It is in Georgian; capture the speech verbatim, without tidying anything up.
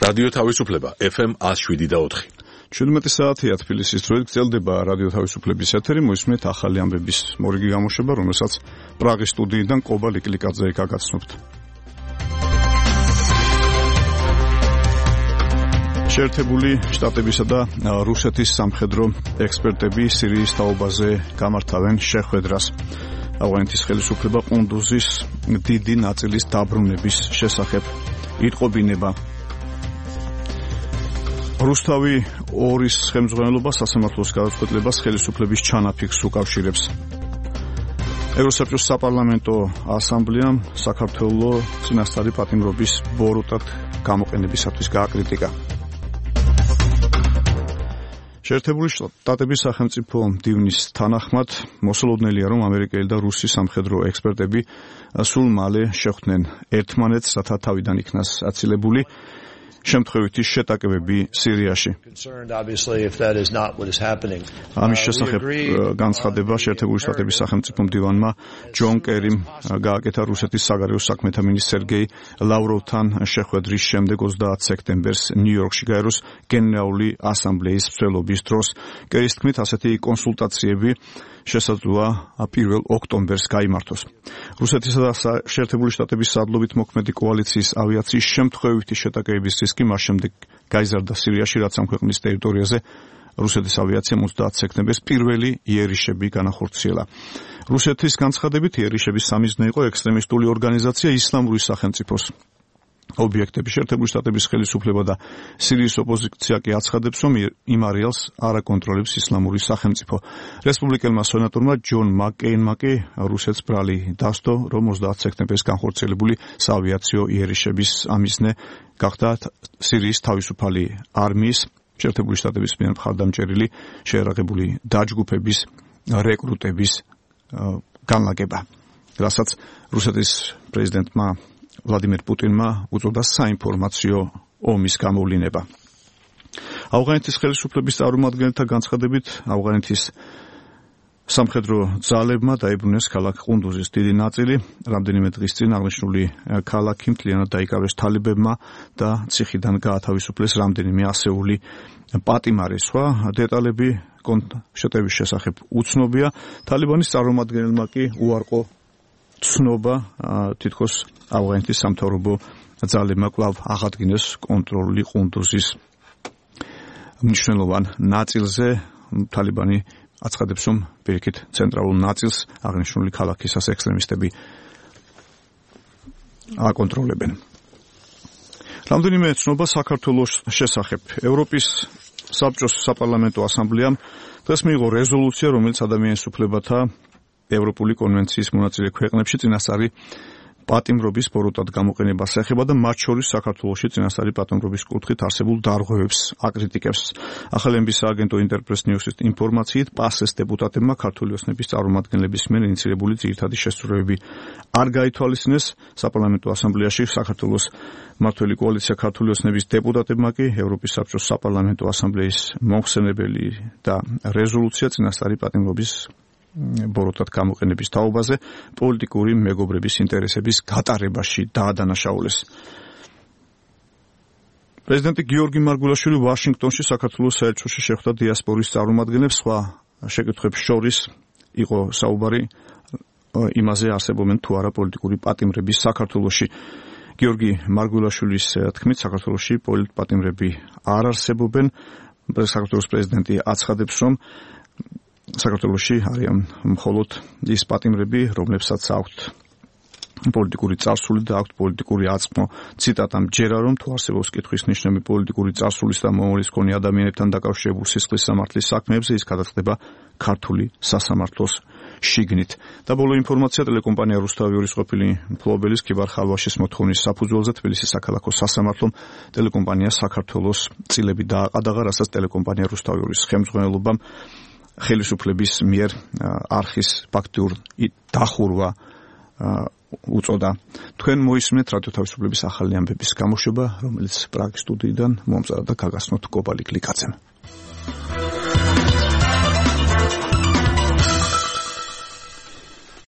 რადიო თავისუფლება ეფ ემ one oh seven და four. ჩვიდმეტი საათია თბილისის დროით გრძელდება რადიო თავისუფლების ეთერი, მოისმენთ ახალი ამბების მორიგი გამოშვება, რომელსაც პრაღის სტუდიიდან კობა ლიკლიკაძე გაგაცნობთ. შეერთებული შტატებისა და რუსეთის სამხედრო ექსპერტები სირიის თაობაზე გამართავენ შეხვედრას. ავღანეთის ხელისუფლება ყუნდუზის დიდი ნაწილის დაბრუნების შესახებ იტყობინება. რუსთავი ორის ხელმძღვანელობა სასამართლოს გადაწყვეტილებას ხელისუფლების ჩანაფიქრს უკავშირებს. ევროსაბჭოს საპარლამენტო ასამბლეამ საქართველოს წინასწარი პატიმრობის ბოროტად გამოყენებისათვის გააკრიტიკა. შეერთებული შტატების სახელმწიფო მდივნის თანახმად მოსალოდნელია, რომ ამერიკელი და რუსი სამხედრო ექსპერტები სულ მალე შეხვდნენ ერთმანეთს, რათა თავიდან იქნას აცილებული შემთხვევითი შეტაკებები სირიაში. ამის შესახებ განცხადება შეერთებული შტატების სახელმწიფო მდივანმა ჯონ კერიმ გააკეთა რუსეთის საგარეო საქმეთა მინისტრ სერგეი ლავროვთან შეხვედრის შემდეგ ოცდაათ სექტემბერს ნიუ-იორკში გაეროს გენერალური ასამბლეის მსვლელობის დროს. კერის თქმით, ასეთი კონსულტაციები შესაძლოა პირველ ოქტომბერს გაიმართოს. რუსეთისა და შეერთებული შტატების სარდლობით მოქმედი კოალიციის ავიაციის შემთხვევითი შეტაკებების რისკი მას შემდეგ გაიზარდა სირიაში, რაც ამ ქვეყნის ტერიტორიაზე რუსეთის ავიაციამ ოცდაათ სექტემბერს პირველი იერიშები განახორციელა. რუსეთის განცხადებით იერიშების სამიზნე იყო ექსტრემისტული ორგანიზაცია ისლამური სახელმწიფოს ობიექტები. შეერთებული შტატების ხელისუფლება და სირიის ოპოზიცია კი აცხადებს, რომ იმ არეალს არ აკონტროლებს ისლამური სახელმწიფო. რესპუბლიკელმა სენატორმა ჯონ მაკეინმა კი რუსეთს ბრალი დასდო, რომ ოცდაათ სექტემბერს განხორციელებული საავიაციო იერიშების ამიზნე გახდა სირიის თავისუფალი არმიის შეერთებული შტატების მიერ მხარდამჭერილი შეერაღებული დაჯგუფების რეკრუტების განლაგება, რასაც რუსეთის პრეზიდენტმა ვლადიმერ პუტინმა უწოდა საინფორმაციო ომის გამოვლინება. ავღანეთის ხელისუფლების წარმომადგენელთა განცხადებით, ავღანეთის სამხედრო ძალებმა დაიბრუნეს ქალაქ ყუნდუზის დიდი ნაწილი. რამდენიმე დღის წინ აღნიშნული ქალაქი მთლიანად დაიკავეს თალიბებმა და ციხიდან გაათავისუფლეს რამდენიმე ასეული პატიმარი. სხვა დეტალები შეტევის შესახებ უცნობია. თალიბანის წარმომადგენელმა კი უარყო ცნობა თითქოს ავღანეთის სამთავრობო ძალებმა კვლავ აღადგინეს კონტროლი ყუნდუზის მნიშვნელოვან ნაწილზე. თალიბანი აცხადებს, რომ პირიქით ცენტრალურ ნაწილს აღნიშნული ქალაქისას ექსტრემისტები აკონტროლებენ. რამდენიმე ცნობა საქართველოს შესახებ. ევროპის საბჭოს საპარლამენტო ასამბლეამ დღეს მიიღო რეზოლუცია, რომელიც ადამიანის უფლებათა ევროპული კონვენციის მონაწილე ქვეყნებში წინასწარი პატიმრობის ბოროტად გამოყენებას ეხება და მათ შორის საქართველოში წინასწარი პატიმრობის კუთხით არსებულ დარღვევებს აკრიტიკებს. ახალი ემბის სააგენტო ინტერპრეს ნიუსის ინფორმაციით, პასეს დეპუტატებმა ქართული ოცნების წარმომადგენლების მიერ ინიციირებული ძირითადი შესწორებები არ გაითვალისწინეს. საპარლამენტო ასამბლეაში საქართველოს მმართველი კოალიცია ქართული ოცნების დეპუტატებმა კი ევროპის საბჭოს საპარლამენტო ასამბლეის მომხსენებელი და რეზოლუცია წინასწარი პატიმრობის ბოროტად გამოყენების თაობაზე პოლიტიკური მეგობრების ინტერესების გატარებაში დაადანაშაულეს. პრეზიდენტი გიორგი მარგულაშვილი ვაშინგტონში საქართველოს საელჩოში შეხვდა დიასპორის წარმომადგენლებს. სხვა შეკითხვებს შორის იყო საუბარი იმაზე, არსებობენ თუ არა პოლიტიკური პატიმრები საქართველოში. გიორგი მარგულაშვილის თქმით, საქართველოში პოლიტპატიმრები არ არსებობენ. საქართველოს პრეზიდენტი აცხადებს, რომ საქართველოში არიან მხოლოდ ის პატიმრები, რომლებსაც აქვთ პოლიტიკური წარსული და აქვთ პოლიტიკური აწმყო. ციტატა მჯერა, რომ თუ არსებობს კითხვის ნიშნები პოლიტიკური წარსულის და მომავლის მქონე ადამიანებთან დაკავშირებულ სისხლის სამართლის საქმეებზე, ის გადაწყდება ქართული სასამართლოს შიგნით. და ბოლო ინფორმაცია, ტელეკომპანია რუსთავი ორის ყოფილი მფლობელის ქიბარ ხალვაშის მოთხოვნის საფუძველზე თბილისის საქალაქო სასამართლომ ტელეკომპანია საქართველოს წილები დააყადაღა, რასაც ტელეკომპანია რუსთავი ორის ხელმძღვანელობამ ხელისუფლების მიერ არხის ფაქტურ დახურვა უწოდა. თქვენ მოისმენთ რადიო თავისუფლების ახალი ამბების გამოშვება, რომელიც პრაღის სტუდიიდან მომწარა და გაგაცნობთ კობა ლიკლიკაძემ.